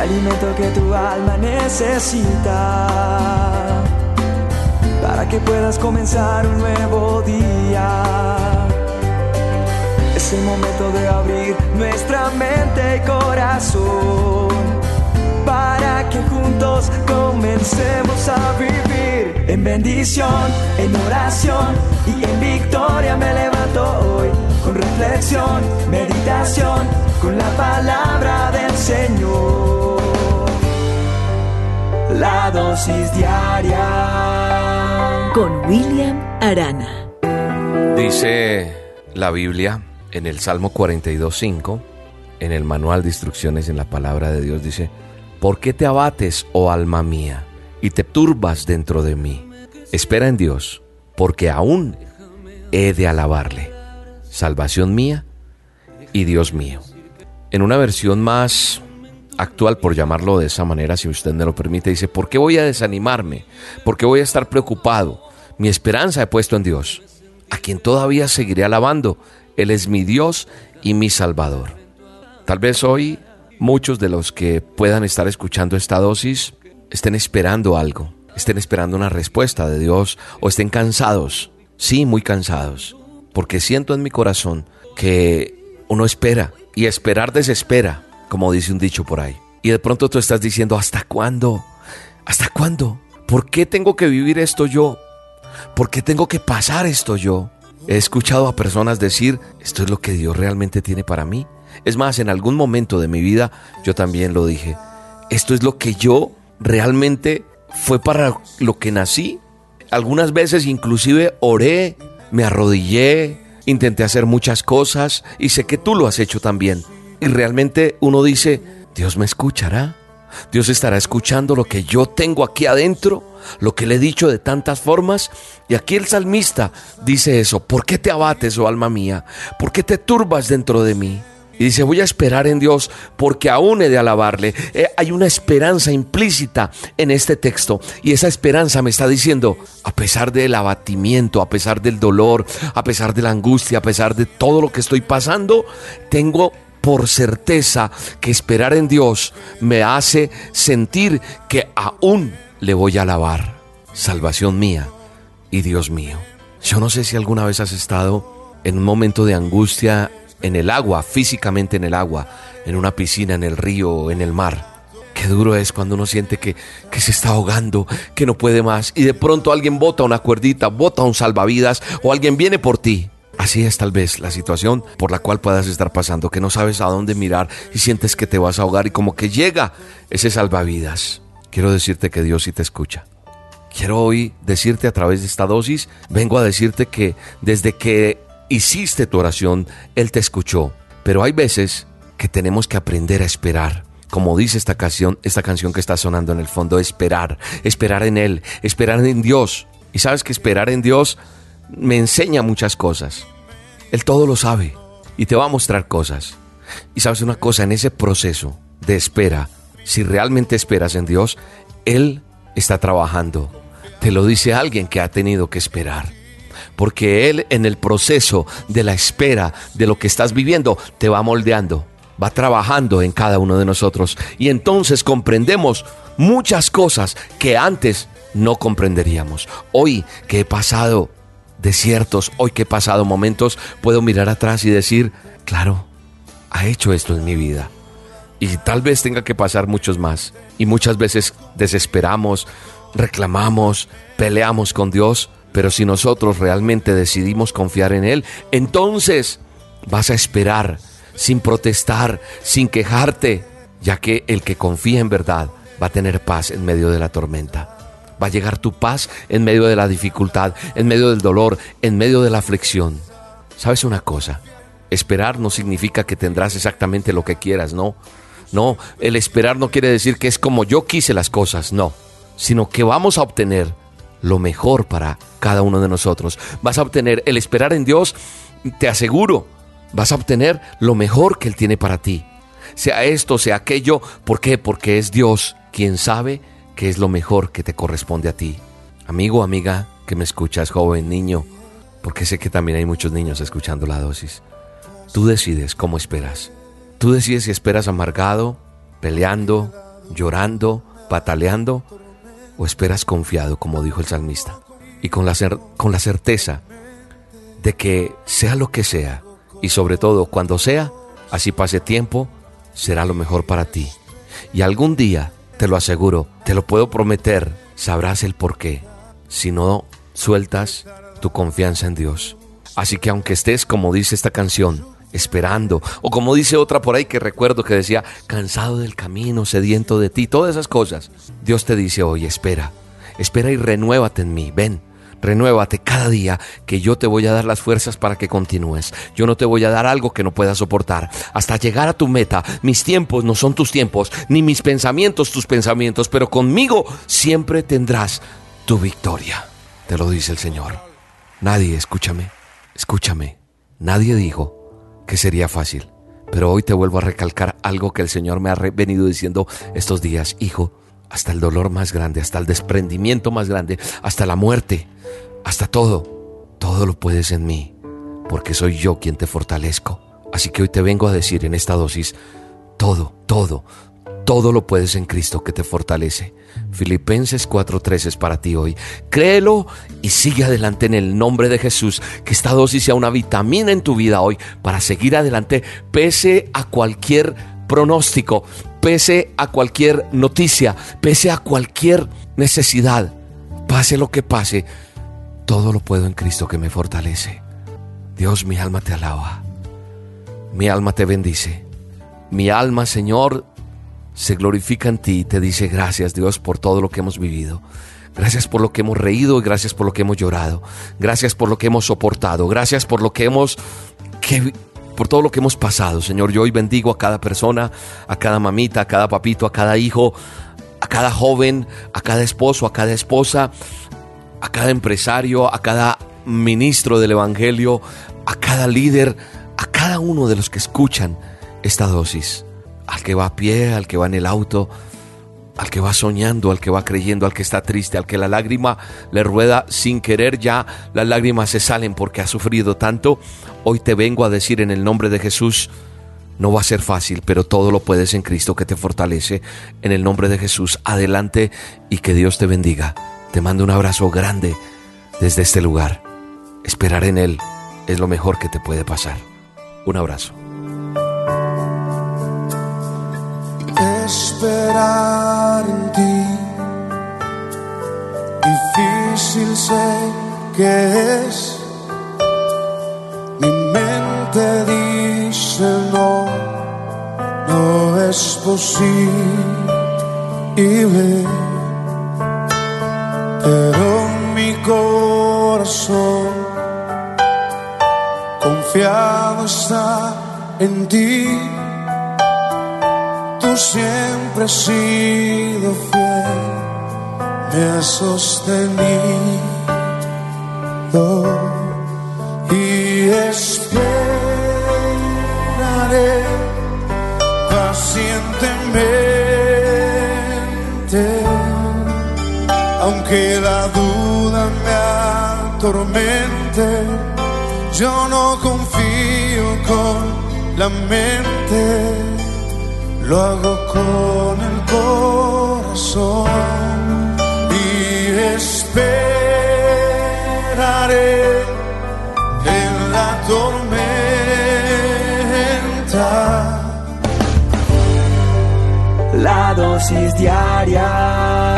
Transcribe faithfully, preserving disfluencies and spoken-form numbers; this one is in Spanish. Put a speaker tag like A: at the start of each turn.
A: alimento que tu alma necesita, para que puedas comenzar un nuevo día. Es el momento de abrir nuestra mente y corazón, para que juntos comencemos a vivir en bendición, en oración y en victoria. Me levanto hoy con reflexión, meditación, con la palabra del Señor. La dosis diaria
B: con William Arana.
C: Dice la Biblia en el Salmo cuarenta y dos, cinco, en el manual de instrucciones en la palabra de Dios, dice: ¿por qué te abates, oh alma mía, y te turbas dentro de mí? Espera en Dios, porque aún he de alabarle, salvación mía y Dios mío. En una versión más actual, por llamarlo de esa manera, si usted me lo permite, dice: ¿por qué voy a desanimarme? ¿Por qué voy a estar preocupado? Mi esperanza he puesto en Dios, a quien todavía seguiré alabando. Él es mi Dios y mi Salvador. Tal vez hoy muchos de los que puedan estar escuchando esta dosis estén esperando algo, estén esperando una respuesta de Dios, o estén cansados, sí, muy cansados, porque siento en mi corazón que uno espera, y esperar desespera, como dice un dicho por ahí. Y de pronto tú estás diciendo: ¿hasta cuándo? ¿Hasta cuándo? ¿Por qué tengo que vivir esto yo? ¿Por qué tengo que pasar esto yo? He escuchado a personas decir: ¿esto es lo que Dios realmente tiene para mí? Es más, en algún momento de mi vida yo también lo dije: ¿esto es lo que yo realmente fue para lo que nací? Algunas veces inclusive oré, me arrodillé, intenté hacer muchas cosas, y sé que tú lo has hecho también. Y realmente uno dice: ¿Dios me escuchará? ¿Dios estará escuchando lo que yo tengo aquí adentro? Lo que le he dicho de tantas formas. Y aquí el salmista dice eso: ¿por qué te abates, oh alma mía? ¿Por qué te turbas dentro de mí? Y dice: voy a esperar en Dios, porque aún he de alabarle. Eh, hay una esperanza implícita en este texto, y esa esperanza me está diciendo: a pesar del abatimiento, a pesar del dolor, a pesar de la angustia, a pesar de todo lo que estoy pasando, tengo por certeza que esperar en Dios me hace sentir que aún le voy a alabar, salvación mía y Dios mío. Yo no sé si alguna vez has estado en un momento de angustia en el agua, físicamente en el agua, en una piscina, en el río o en el mar. Qué duro es cuando uno siente que, que se está ahogando, que no puede más, y de pronto alguien bota una cuerdita, bota un salvavidas, o alguien viene por ti. Así es tal vez la situación por la cual puedas estar pasando, que no sabes a dónde mirar y sientes que te vas a ahogar, y como que llega ese salvavidas. Quiero decirte que Dios sí te escucha. Quiero hoy decirte, a través de esta dosis, vengo a decirte que desde que hiciste tu oración, Él te escuchó. Pero hay veces que tenemos que aprender a esperar. Como dice esta canción, esta canción que está sonando en el fondo: esperar, esperar en Él, esperar en Dios. Y sabes que esperar en Dios me enseña muchas cosas. Él todo lo sabe y te va a mostrar cosas. Y sabes una cosa, en ese proceso de espera, si realmente esperas en Dios, Él está trabajando. Te lo dice alguien que ha tenido que esperar. Porque Él, en el proceso de la espera de lo que estás viviendo, te va moldeando, va trabajando en cada uno de nosotros. Y entonces comprendemos muchas cosas que antes no comprenderíamos. Hoy que he pasado desiertos, hoy que he pasado momentos, puedo mirar atrás y decir: claro, ha hecho esto en mi vida. Y tal vez tenga que pasar muchos más. Y muchas veces desesperamos, reclamamos, peleamos con Dios. Pero si nosotros realmente decidimos confiar en Él, entonces vas a esperar sin protestar, sin quejarte, ya que el que confía en verdad va a tener paz en medio de la tormenta. Va a llegar tu paz en medio de la dificultad, en medio del dolor, en medio de la aflicción. ¿Sabes una cosa? Esperar no significa que tendrás exactamente lo que quieras, no. No, el esperar no quiere decir que es como yo quise las cosas, no. Sino que vamos a obtener lo mejor para cada uno de nosotros. Vas a obtener, el esperar en Dios, te aseguro, vas a obtener lo mejor que Él tiene para ti. Sea esto, sea aquello. ¿Por qué? Porque es Dios quien sabe qué es lo mejor que te corresponde a ti. Amigo, amiga, que me escuchas, joven, niño, porque sé que también hay muchos niños escuchando la dosis. Tú decides cómo esperas. Tú decides si esperas amargado, peleando, llorando, pataleando, o esperas confiado, como dijo el salmista, y con la, cer- con la certeza de que sea lo que sea, y sobre todo cuando sea, así pase tiempo, será lo mejor para ti. Y algún día, te lo aseguro, te lo puedo prometer, sabrás el porqué, si no sueltas tu confianza en Dios. Así que aunque estés, como dice esta canción, esperando, o como dice otra por ahí que recuerdo que decía, cansado del camino, sediento de ti, todas esas cosas, Dios te dice hoy, espera, espera y renuévate en mí, ven, renuévate cada día, que yo te voy a dar las fuerzas para que continúes. Yo no te voy a dar algo que no puedas soportar, hasta llegar a tu meta. Mis tiempos no son tus tiempos, ni mis pensamientos tus pensamientos, pero conmigo siempre tendrás tu victoria, te lo dice el Señor. Nadie, escúchame, escúchame, nadie dijo que sería fácil, pero hoy te vuelvo a recalcar algo que el Señor me ha re- venido diciendo estos días. Hijo, hasta el dolor más grande, hasta el desprendimiento más grande, hasta la muerte, hasta todo, todo lo puedes en mí, porque soy yo quien te fortalezco. Así que hoy te vengo a decir en esta dosis, todo, todo, todo lo puedes en Cristo que te fortalece. Filipenses cuatro trece es para ti hoy. Créelo y sigue adelante en el nombre de Jesús. Que esta dosis sea una vitamina en tu vida hoy para seguir adelante pese a cualquier pronóstico, pese a cualquier noticia, pese a cualquier necesidad. Pase lo que pase, todo lo puedo en Cristo que me fortalece. Dios, mi alma te alaba. Mi alma te bendice. Mi alma, Señor, se glorifica en ti y te dice gracias, Dios, por todo lo que hemos vivido. Gracias por lo que hemos reído y gracias por lo que hemos llorado. Gracias por lo que hemos soportado. Gracias por lo que hemos, que, por todo lo que hemos pasado, Señor. Yo hoy bendigo a cada persona, a cada mamita, a cada papito, a cada hijo, a cada joven, a cada esposo, a cada esposa, a cada empresario, a cada ministro del evangelio, a cada líder, a cada uno de los que escuchan esta dosis. Al que va a pie, al que va en el auto, al que va soñando, al que va creyendo, al que está triste, al que la lágrima le rueda sin querer, ya las lágrimas se salen porque ha sufrido tanto. Hoy te vengo a decir en el nombre de Jesús, no va a ser fácil, pero todo lo puedes en Cristo que te fortalece. En el nombre de Jesús, adelante y que Dios te bendiga. Te mando un abrazo grande desde este lugar. Esperar en Él es lo mejor que te puede pasar. Un abrazo.
A: Esperar en ti, difícil sé que es. Mi mente dice no, no es posible, pero mi corazón confiado está en ti. Tú siempre has sido fiel, me has sostenido y esperaré pacientemente, aunque la duda me atormente. Yo no confío con la mente, lo hago con el corazón y esperaré en la tormenta. La dosis diaria